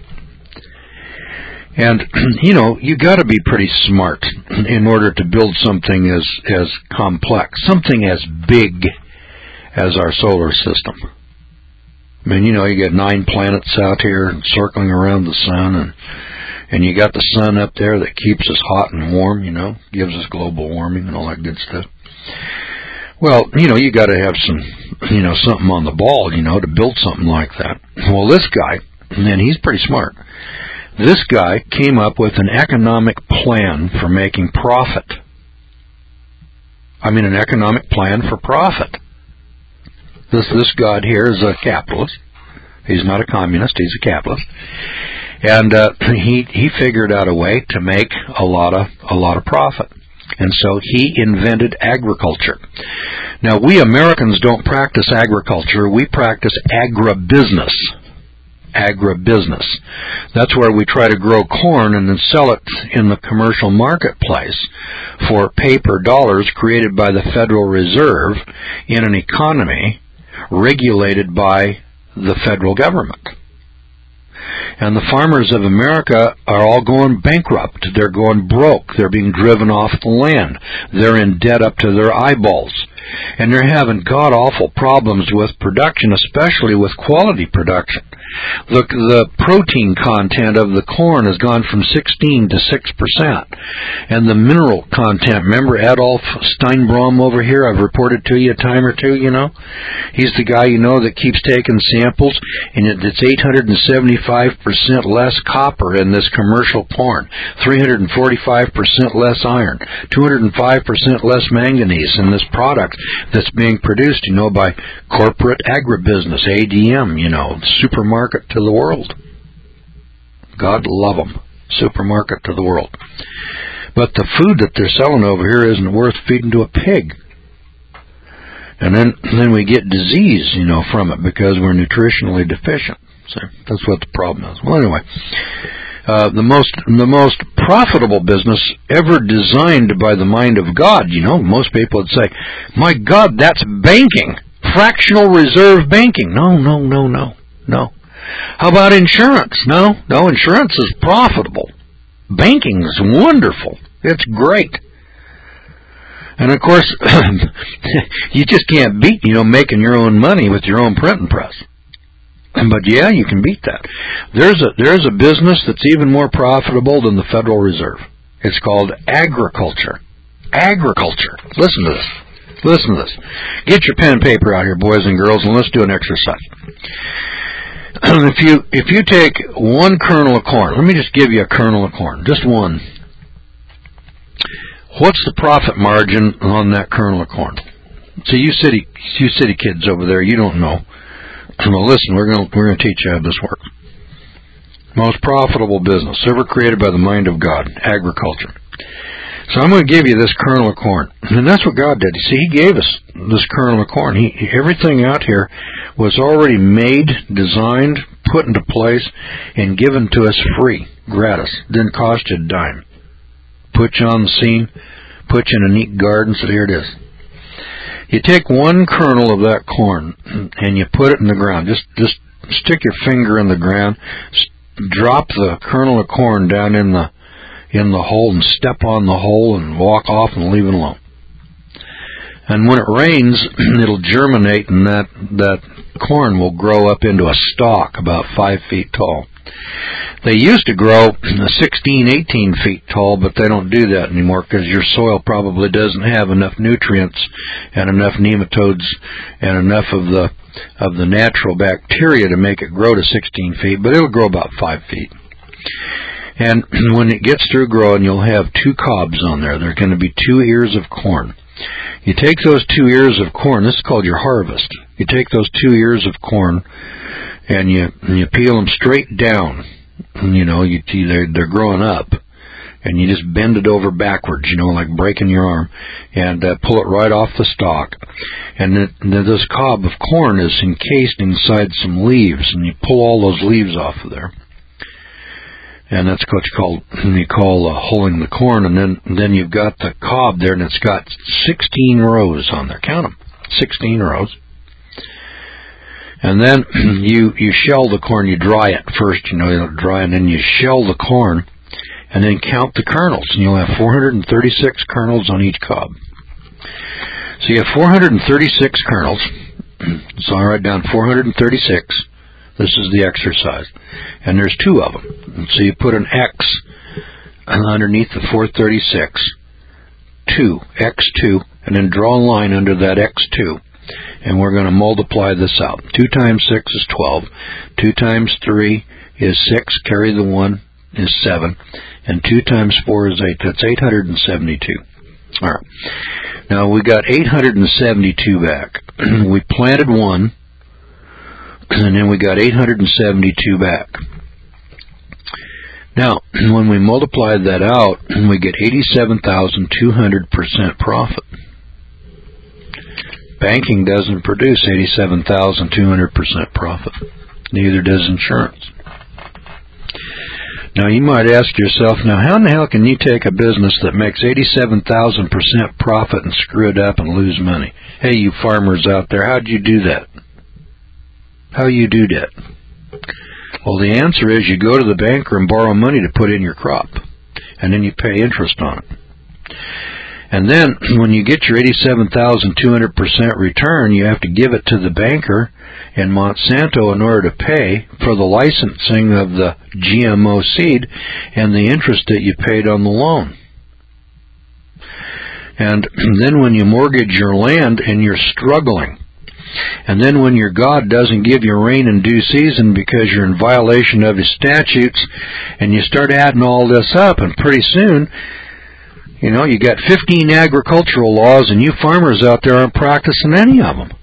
And, you know, you got to be pretty smart in order to build something as complex, something as big as our solar system. I mean, you know, you got 9 planets out here circling around the sun, and you got the sun up there that keeps us hot and warm, you know, gives us global warming and all that good stuff. Well, you know, you got to have some, you know, something on the ball, you know, to build something like that. Well, this guy, and he's pretty smart, this guy came up with an economic plan for making profit. I mean, an economic plan for profit. This God here is a capitalist. He's not a communist. He's a capitalist, and he figured out a way to make a lot of profit. And so he invented agriculture. Now we Americans don't practice agriculture. We practice agribusiness. Agribusiness. That's where we try to grow corn and then sell it in the commercial marketplace for paper dollars created by the Federal Reserve in an economy regulated by the federal government. And the farmers of America are all going bankrupt. They're going broke. They're being driven off the land. They're in debt up to their eyeballs. And they're having god-awful problems with production, especially with quality production. Look, the protein content of the corn has gone from 16 to 6%. And the mineral content, remember Adolf Steinbrom over here? I've reported to you a time or two, you know? He's the guy, you know, that keeps taking samples, and it's 875% less copper in this commercial corn, 345% less iron, 205% less manganese in this product that's being produced, you know, by corporate agribusiness, ADM, you know, supermarket to the world. God love them. Supermarket to the world. But the food that they're selling over here isn't worth feeding to a pig. And then we get disease, you know, from it because we're nutritionally deficient. So that's what the problem is. Well, anyway, the most profitable business ever designed by the mind of God, you know, most people would say, my God, that's banking. Fractional reserve banking. No. How about insurance? No, insurance is profitable. Banking is wonderful. It's great. And of course, you just can't beat, you know, making your own money with your own printing press. But yeah, you can beat that. There's a business that's even more profitable than the Federal Reserve. It's called agriculture. Agriculture. Listen to this. Get your pen and paper out here, boys and girls, and let's do an exercise. If you take one kernel of corn, let me just give you a kernel of corn, just one. What's the profit margin on that kernel of corn? See, you city kids over there, you don't know. Well, listen, we're going to teach you how this works. Most profitable business ever created by the mind of God, agriculture. So I'm going to give you this kernel of corn. And that's what God did. You see, He gave us this kernel of corn. Everything out here was already made, designed, put into place, and given to us free, gratis. Didn't cost you a dime. Put you on the scene, put you in a neat garden, so here it is. You take one kernel of that corn and you put it in the ground. Just stick your finger in the ground, drop the kernel of corn down in the hole and step on the hole and walk off and leave it alone. And when it rains, it'll germinate and that corn will grow up into a stalk about 5 feet tall. They used to grow 16, 18 feet tall, but they don't do that anymore because your soil probably doesn't have enough nutrients and enough nematodes and enough of the natural bacteria to make it grow to 16 feet, but it'll grow about 5 feet. And when it gets through growing, you'll have 2 cobs on there. There are going to be 2 ears of corn. You take those 2 ears of corn, this is called your harvest. You take those 2 ears of corn and you peel them straight down. You know, they're growing up, and you just bend it over backwards, you know, like breaking your arm, and pull it right off the stalk. And this cob of corn is encased inside some leaves, and you pull all those leaves off of there. And that's what you call hulling the corn. And then you've got the cob there, and it's got 16 rows on there. Count them, 16 rows. And then you shell the corn. You dry it first, you know, it'll dry, and then you shell the corn, and then count the kernels, and you'll have 436 kernels on each cob. So you have 436 kernels. So I write down 436. This is the exercise. And there's 2 of them. And so you put an X underneath the 436. 2, X2, and then draw a line under that X2. And we're going to multiply this out. 2 times 6 is 12. 2 times 3 is 6. Carry the 1 is 7. And 2 times 4 is 8. That's 872. All right. Now we got 872 back. We planted 1. And then we got 872 back. Now, when we multiply that out, we get 87,200% profit. Banking doesn't produce 87,200% profit. Neither does insurance. Now, you might ask yourself, now how in the hell can you take a business that makes 87,000% profit and screw it up and lose money? Hey, you farmers out there, how'd you do that? How you do that? Well, the answer is you go to the banker and borrow money to put in your crop, and then you pay interest on it. And then when you get your 87,200% return, you have to give it to the banker in Monsanto in order to pay for the licensing of the GMO seed and the interest that you paid on the loan. And then when you mortgage your land and you're struggling, and then when your God doesn't give you rain in due season because you're in violation of His statutes, and you start adding all this up, and pretty soon, you got 15 agricultural laws, and you farmers out there aren't practicing any of them.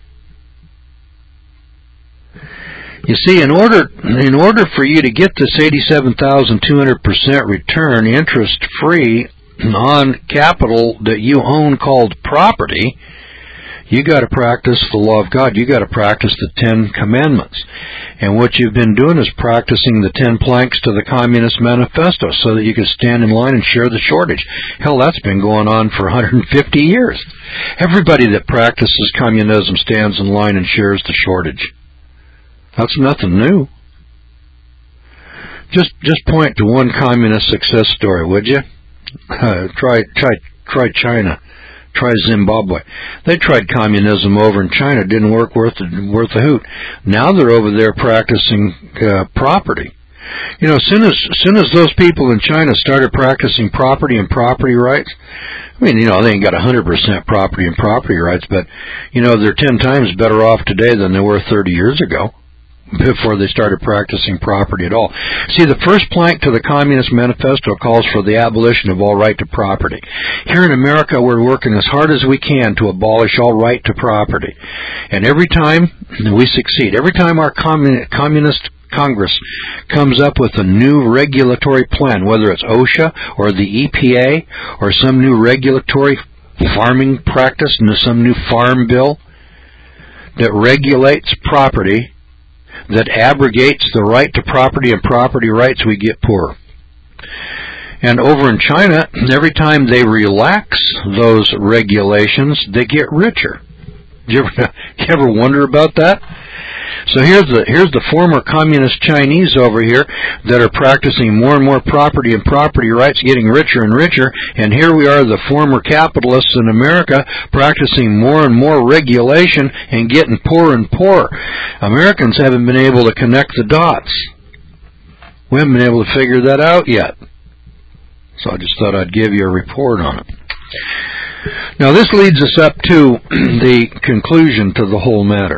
You see, in order for you to get this 87,200% return, interest-free on capital that you own called property, you got to practice the law of God. You got to practice the 10 Commandments. And what you've been doing is practicing the 10 planks to the Communist Manifesto so that you can stand in line and share the shortage. Hell, that's been going on for 150 years. Everybody that practices communism stands in line and shares the shortage. That's nothing new. Just point to one communist success story, would you? Try China. Try Zimbabwe. They tried communism over in China. It didn't work worth a hoot. Now they're over there practicing property. As soon as those people in China started practicing property and property rights, they ain't got 100% property and property rights, but they're 10 times better off today than they were 30 years ago, before they started practicing property at all. See, the first plank to the Communist Manifesto calls for the abolition of all right to property. Here in America, we're working as hard as we can to abolish all right to property. And every time we succeed, every time our Communist Congress comes up with a new regulatory plan, whether it's OSHA or the EPA or some new regulatory farming practice, some new farm bill that regulates property, that abrogates the right to property and property rights, we get poorer. And over in China, every time they relax those regulations, they get richer. You ever wonder about that? So here's the former communist Chinese over here that are practicing more and more property and property rights, getting richer and richer, and here we are, the former capitalists in America, practicing more and more regulation and getting poorer and poorer. Americans haven't been able to connect the dots. We haven't been able to figure that out yet. So I just thought I'd give you a report on it. Now this leads us up to the conclusion to the whole matter.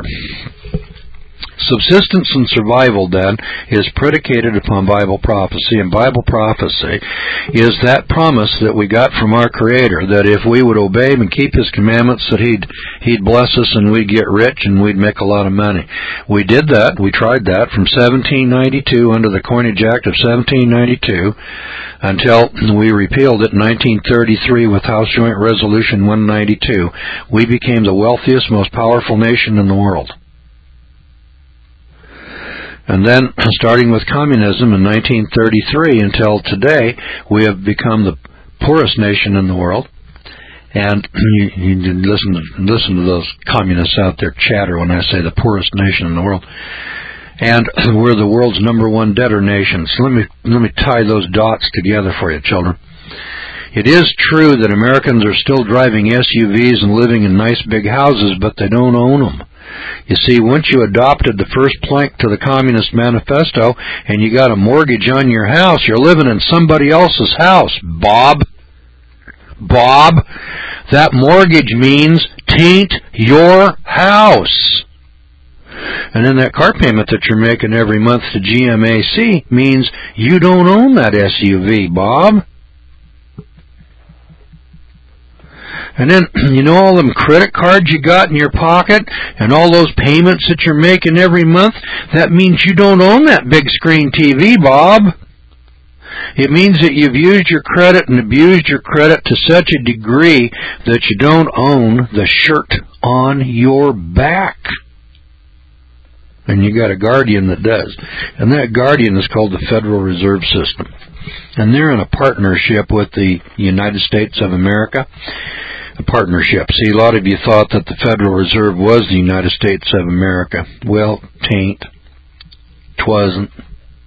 Subsistence and survival, then, is predicated upon Bible prophecy, and Bible prophecy is that promise that we got from our Creator, that if we would obey Him and keep His commandments, that He'd bless us and we'd get rich and we'd make a lot of money. We did that. We tried that from 1792 under the Coinage Act of 1792 until we repealed it in 1933 with House Joint Resolution 192. We became the wealthiest, most powerful nation in the world. And then, starting with communism in 1933 until today, we have become the poorest nation in the world. And you listen to those communists out there chatter when I say the poorest nation in the world. And we're the world's #1 debtor nation. So let me tie those dots together for you, children. It is true that Americans are still driving SUVs and living in nice big houses, but they don't own them. You see, once you adopted the first plank to the Communist Manifesto and you got a mortgage on your house, you're living in somebody else's house, Bob. That mortgage means taint your house. And then that car payment that you're making every month to GMAC means you don't own that SUV, Bob. And then, all them credit cards you got in your pocket and all those payments that you're making every month, that means you don't own that big screen TV, Bob. It means that you've used your credit and abused your credit to such a degree that you don't own the shirt on your back. And you got a guardian that does. And that guardian is called the Federal Reserve System. And they're in a partnership with the United States of America. A partnership. See, a lot of you thought that the Federal Reserve was the United States of America. Well, 'tain't. 'Twasn't.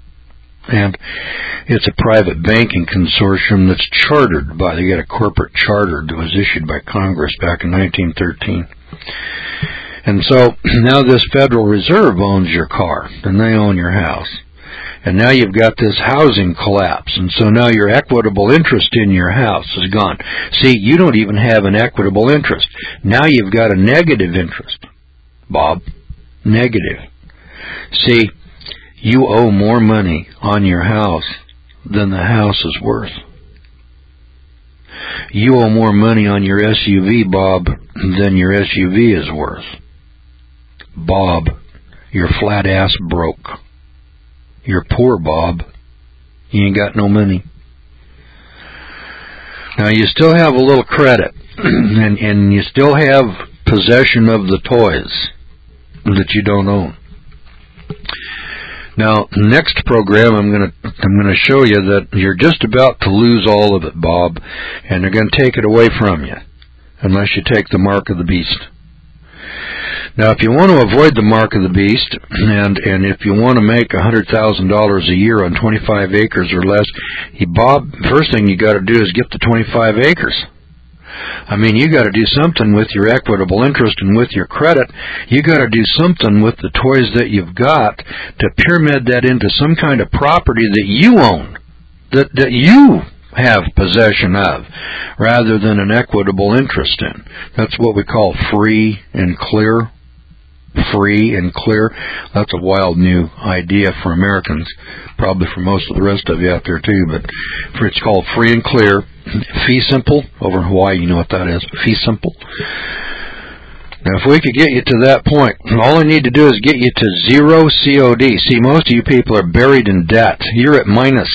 And it's a private banking consortium that's chartered by, they got a corporate charter that was issued by Congress back in 1913. And so now this Federal Reserve owns your car, and they own your house. And now you've got this housing collapse, and so now your equitable interest in your house is gone. See, you don't even have an equitable interest. Now you've got a negative interest, Bob. Negative. See, you owe more money on your house than the house is worth. You owe more money on your SUV, Bob, than your SUV is worth. Bob, you're flat ass broke. You're poor, Bob. You ain't got no money. Now, you still have a little credit, and you still have possession of the toys that you don't own. Now, next program, I'm going to show you that you're just about to lose all of it, Bob, and they're going to take it away from you, unless you take the mark of the beast. Now, if you want to avoid the mark of the beast, and if you want to make $100,000 a year on 25 acres or less, Bob, first thing you got to do is get the 25 acres. I mean, you got to do something with your equitable interest and with your credit. You got to do something with the toys that you've got to pyramid that into some kind of property that you own, that you have possession of, rather than an equitable interest in. That's what we call free and clear. Free and clear. That's a wild new idea for Americans, probably for most of the rest of you out there too, but it's called free and clear. Fee simple. Over in Hawaii, you know what that is. Fee simple. Now, if we could get you to that point, all I need to do is get you to zero COD. See, most of you people are buried in debt. You're at minus.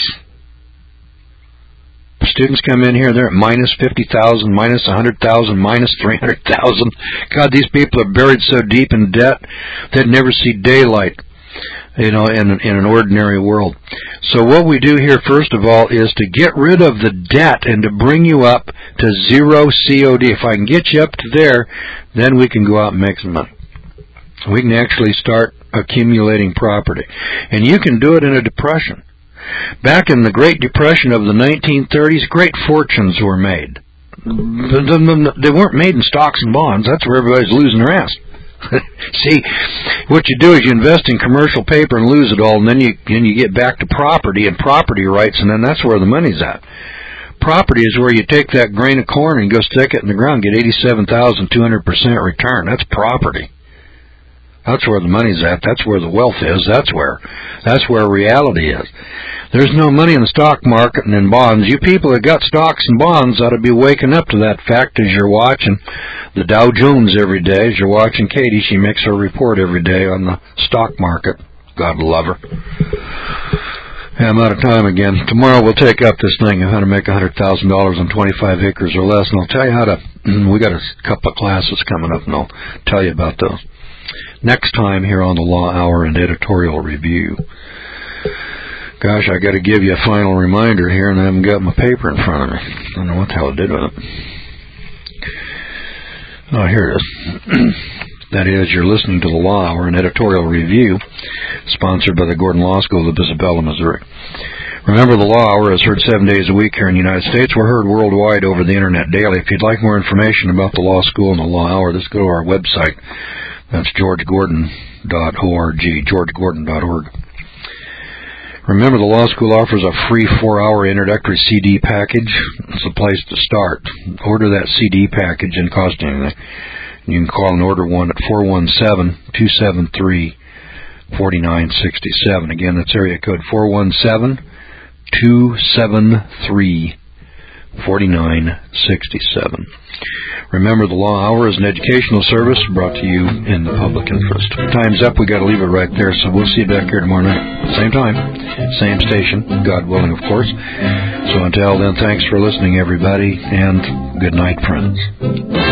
Students come in here, they're at minus 50,000, minus 100,000, minus 300,000. God, these people are buried so deep in debt, they'd never see daylight, in an ordinary world. So what we do here, first of all, is to get rid of the debt and to bring you up to zero COD. If I can get you up to there, then we can go out and make some money. We can actually start accumulating property. And you can do it in a depression. Back in the Great Depression of the 1930s, great fortunes were made. They weren't made in stocks and bonds. That's where everybody's losing their ass. See, what you do is you invest in commercial paper and lose it all, and then you get back to property and property rights, and then that's where the money's at. Property is where you take that grain of corn and go stick it in the ground, get 87,200% return. That's property. That's where the money's at. That's where the wealth is. That's where reality is. There's no money in the stock market and in bonds. You people that got stocks and bonds ought to be waking up to that fact as you're watching the Dow Jones every day. As you're watching Katie, she makes her report every day on the stock market. God love her. Yeah, I'm out of time again. Tomorrow we'll take up this thing of how to make $100,000 on 25 acres or less, and I'll tell you how to. We got a couple of classes coming up, and I'll tell you about those next time here on the Law Hour and Editorial Review. Gosh, I got to give you a final reminder here, and I haven't got my paper in front of me. I don't know what the hell I did with it. Oh, here it is. That is, you're listening to the Law Hour and Editorial Review, sponsored by the Gordon Law School of Isabella, Missouri. Remember, the Law Hour is heard 7 days a week here in the United States. We're heard worldwide over the Internet daily. If you'd like more information about the Law School and the Law Hour, just go to our website. That's georgegordon.org, georgegordon.org. Remember, the Law School offers a free 4-hour introductory CD package. It's the place to start. Order that CD package, and cost anything. You can call and order one at 417-273-4967. Again, that's area code 417-273-4967. Remember, the Law Hour is an educational service brought to you in the public interest. Time's up. We got to leave it right there, so we'll see you back here tomorrow night. Same time, same station, God willing, of course. So until then, thanks for listening, everybody, and good night, friends.